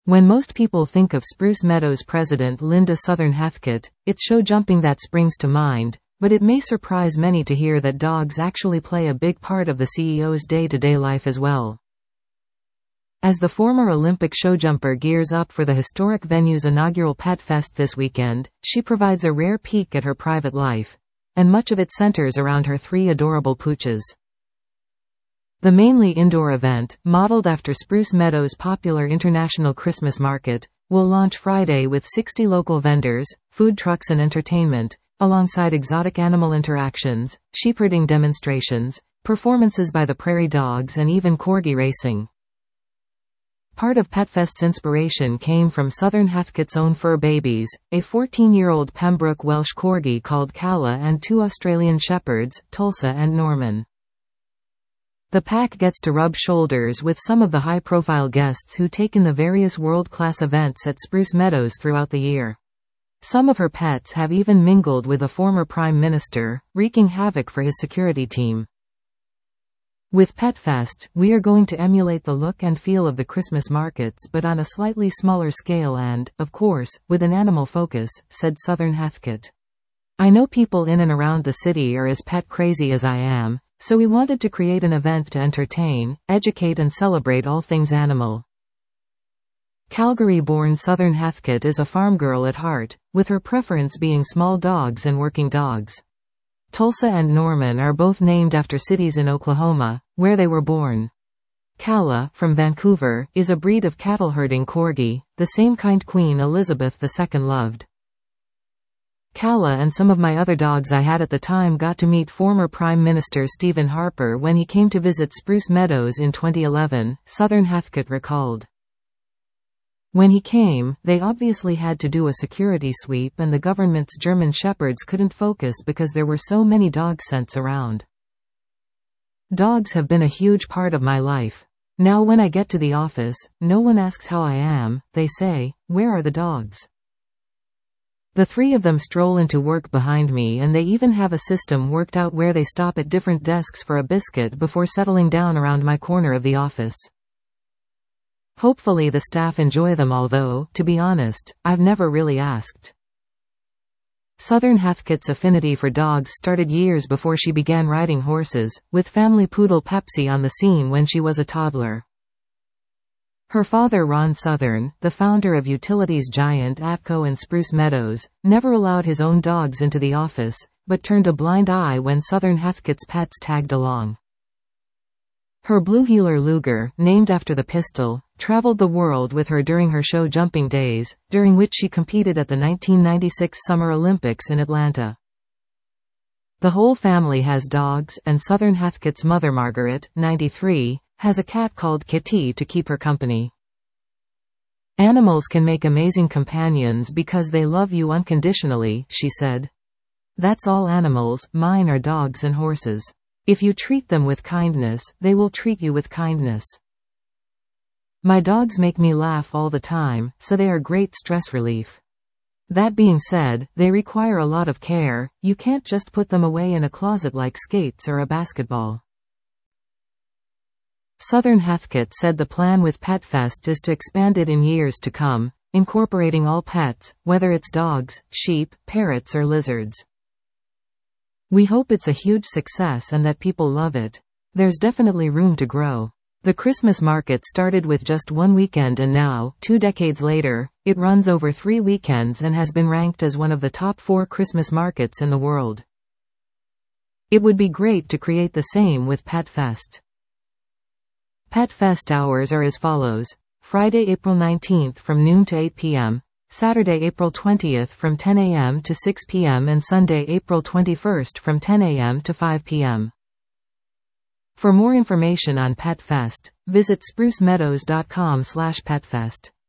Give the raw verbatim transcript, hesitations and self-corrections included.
When most people think of Spruce Meadows president Linda Southern Heathcote, it's show jumping that springs to mind, but it may surprise many to hear that dogs actually play a big part of the C E O's day-to-day life as well. As the former Olympic showjumper gears up for the historic venue's inaugural Pet Fest this weekend, she provides a rare peek at her private life, and much of it centers around her three adorable pooches. The mainly indoor event, modeled after Spruce Meadows' popular International Christmas Market, will launch Friday with sixty local vendors, food trucks and entertainment, alongside exotic animal interactions, sheepherding demonstrations, performances by the prairie dogs and even corgi racing. Part of PetFest's inspiration came from Southern Heathcote's own fur babies, a fourteen-year-old Pembroke Welsh corgi called Kala and two Australian shepherds, Tulsa and Norman. The pack gets to rub shoulders with some of the high-profile guests who take in the various world-class events at Spruce Meadows throughout the year. Some of her pets have even mingled with a former Prime Minister, wreaking havoc for his security team. With PetFest, we are going to emulate the look and feel of the Christmas markets but on a slightly smaller scale and, of course, with an animal focus, said Southern Heathcote. I know people in and around the city are as pet crazy as I am, so we wanted to create an event to entertain, educate and celebrate all things animal. Calgary-born Southern Heathcote is a farm girl at heart, with her preference being small dogs and working dogs. Tulsa and Norman are both named after cities in Oklahoma, where they were born. Kala, from Vancouver, is a breed of cattle-herding corgi, the same kind Queen Elizabeth the Second loved. Kala and some of my other dogs I had at the time got to meet former Prime Minister Stephen Harper when he came to visit Spruce Meadows in twenty eleven, Southern Heathcote recalled. When he came, they obviously had to do a security sweep and the government's German shepherds couldn't focus because there were so many dog scents around. Dogs have been a huge part of my life. Now when I get to the office, no one asks how I am, they say, "Where are the dogs?" The three of them stroll into work behind me and they even have a system worked out where they stop at different desks for a biscuit before settling down around my corner of the office. Hopefully the staff enjoy them, although, to be honest, I've never really asked. Southern Heathcote's affinity for dogs started years before she began riding horses, with family poodle Pepsi on the scene when she was a toddler. Her father Ron Southern, the founder of utilities giant Atco and Spruce Meadows, never allowed his own dogs into the office, but turned a blind eye when Southern Heathcote's pets tagged along. Her blue heeler Luger, named after the pistol, traveled the world with her during her show jumping days, during which she competed at the nineteen ninety-six Summer Olympics in Atlanta. The whole family has dogs, and Southern Heathcote's mother Margaret, ninety-three, has a cat called Kitty to keep her company. Animals can make amazing companions because they love you unconditionally, she said. That's all animals, mine are dogs and horses. If you treat them with kindness, they will treat you with kindness. My dogs make me laugh all the time, so they are great stress relief. That being said, they require a lot of care, you can't just put them away in a closet like skates or a basketball. Southern Heathcote said the plan with PetFest is to expand it in years to come, incorporating all pets, whether it's dogs, sheep, parrots or lizards. We hope it's a huge success and that people love it. There's definitely room to grow. The Christmas market started with just one weekend and now, two decades later, it runs over three weekends and has been ranked as one of the top four Christmas markets in the world. It would be great to create the same with PetFest. PetFest hours are as follows. Friday, April nineteenth from noon to eight p m, Saturday, April twentieth from ten a m to six p m and Sunday, April twenty-first from ten a m to five p m For more information on PetFest, visit spruce meadows dot com slash petfest.